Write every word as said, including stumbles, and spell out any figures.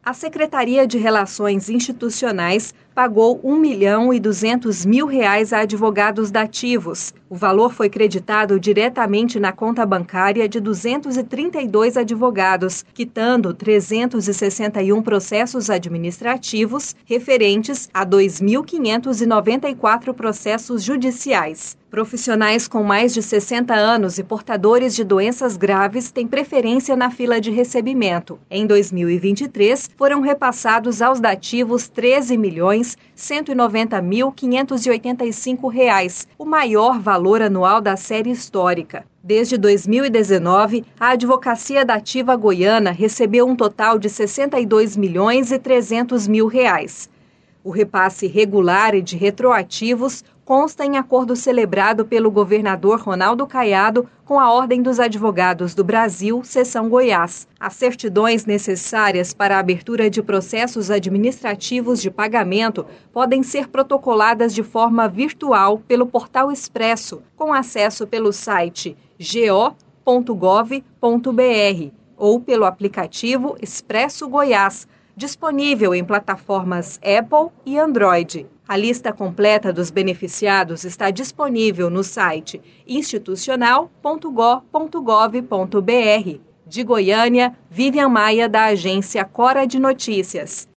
A Secretaria de Relações Institucionais pagou um milhão e duzentos mil reais a advogados dativos. O valor foi creditado diretamente na conta bancária de duzentos e trinta e dois advogados, quitando trezentos e sessenta e um processos administrativos referentes a dois mil quinhentos e noventa e quatro processos judiciais. Profissionais com mais de sessenta anos e portadores de doenças graves têm preferência na fila de recebimento. Em dois mil e vinte e três, foram repassados aos dativos treze milhões cento e noventa mil quinhentos e oitenta e cinco reais, o maior valor anual da série histórica. Desde dois mil e dezenove, a Advocacia Dativa Goiana recebeu um total de sessenta e dois milhões e trezentos mil reais. O repasse regular e de retroativos consta em acordo celebrado pelo governador Ronaldo Caiado com a Ordem dos Advogados do Brasil, Seção Goiás. As certidões necessárias para a abertura de processos administrativos de pagamento podem ser protocoladas de forma virtual pelo Portal Expresso, com acesso pelo site g o ponto gov ponto b r ou pelo aplicativo Expresso Goiás, disponível em plataformas Apple e Android. A lista completa dos beneficiados está disponível no site institucional ponto g o ponto gov ponto b r. De Goiânia, Vivian Maia, da agência Cora de Notícias.